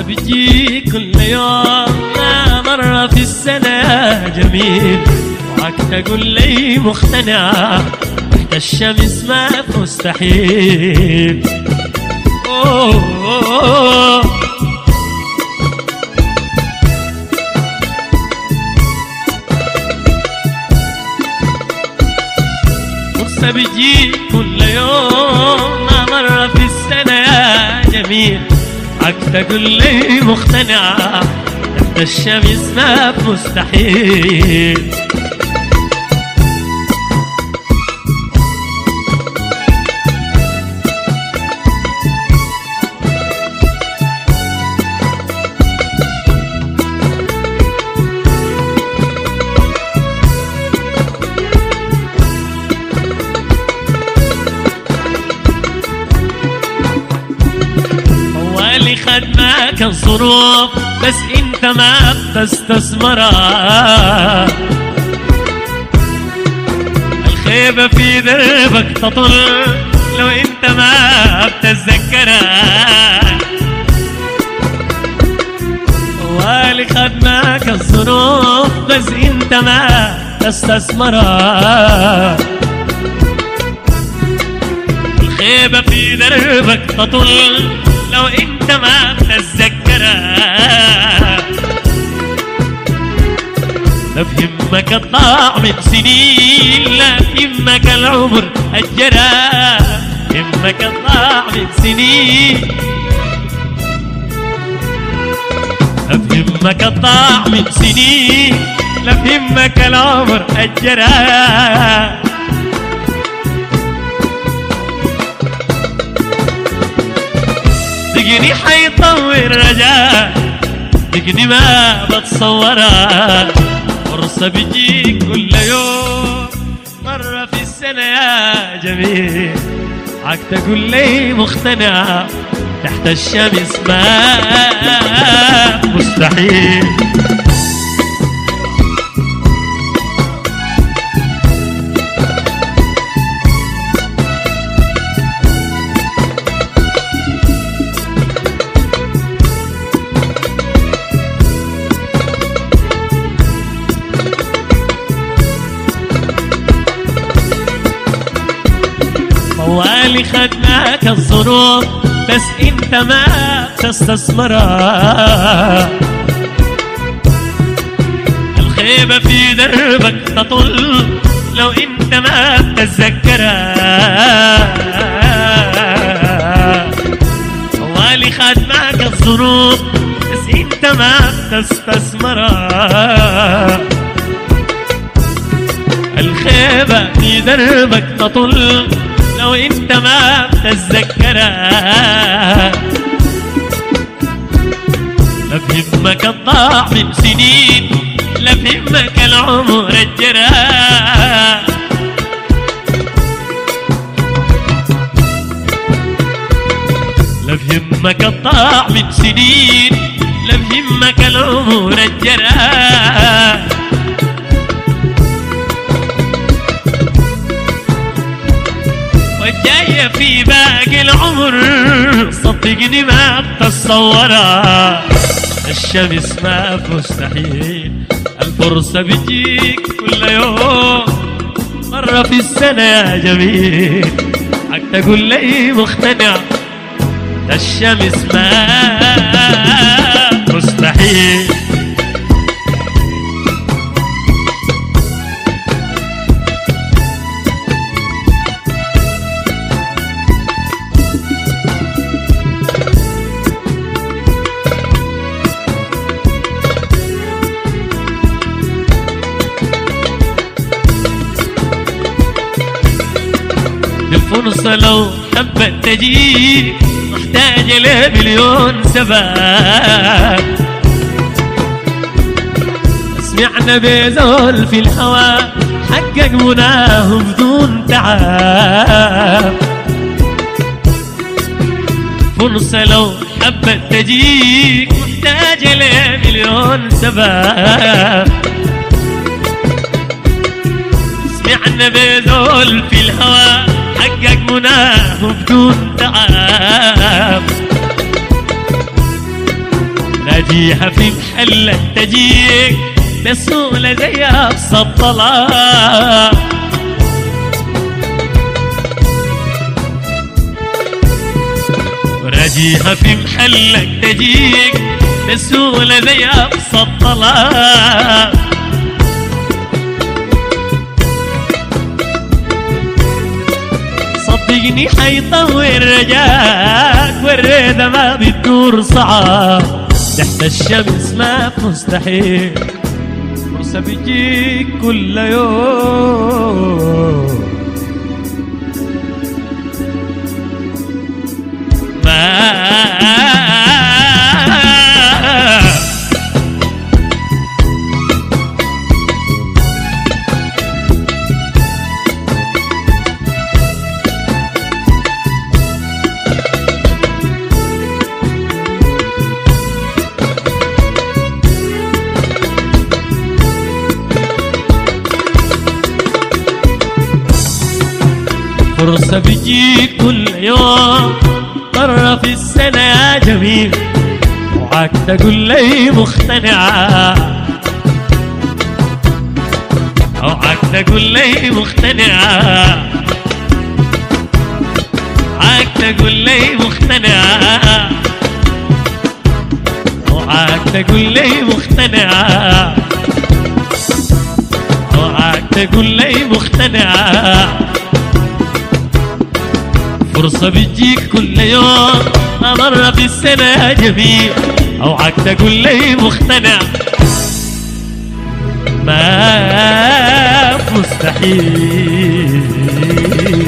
بيجي كل يوم ما مرة في السنة يا جميل، وعك تقول لي مقتنع تحت الشمس ما في مستحيل. أوه أوه فرصة بيجي كل يوم ما مرة في السنة يا جميل، عك تقول لي مقتنع تحت الشمس ما في مستحيل. خدمك الظروف بس انت ما بتستثمرها، الخيبة في دربك تطل لو انت ما بتتذكرها. والي خدمك الظروف بس انت ما تستثمرها، الخيبة في دربك تطل لو انت ما بتتذكرها. لا بهمك الضاع من سنين، لا بهمك العمر الجرى، بهمك الضاع من سنين، لا بهمك الضاع من سنين، لا بهمك العمر الجرى. دقني حيطور رجاء، دقني ما بتصورها، فرصة بيجيك كل يوم مرة في السنة يا جميل، عك تقول لي مقتنع تحت الشمس ما مستحيل. والي خدمك الظروف بس انت ما بتستثمرها، الخيبة في دربك تطل لو انت ما بتتذكرها. والي خدمك الظروف بس انت ما بتستثمرها، الخيبة في دربك تطل لو انت ما بتتذكرها. لا بهمك الضاع من سنين، لا بهمك العمر الجرى، لا بهمك الضاع من سنين، لا بهمك العمر الجرى. والجاية في باقي العمر صدقني ما بتتصورها، الشمس ما في مستحيل، الفرصة بتجيك كل يوم مرة في السنة يا جميل، عك تقول لي مقتنع الشمس ما مستحيل. الفرصة لو حبت تجيك محتاجة لمليون سبب، سمعنا بزول في الهوى حقق مناه بدون تعب. فرصة لو حبت تجيك محتاجة لمليون سبب، سمعنا بزول في الهوى حقق مناه بدون تعب. راجيها في محلك تجيك بسهولة زي أقصى الطلاق. راجيها في محلك تجيك بسهولة زي أقصى الطلاق. صدقني حيطول رجاك والريدة ما بتدور صعب تحت الشمس ما مستحيل فرصة بتجيك كل يوم فرصة بتجيك كل يوم مرة في السنة يا جميل وعاك تقول لي مقتنعة وعاك تقول لي مقتنعة وعاك تقول لي مقتنعة وعاك تقول لي مقتنعة وعاك تقول لي مقتنعة. فرصة بتجيك كل يوم مرة في السنة يا جميل أوعك تقول لي مقتنع ما مستحيل.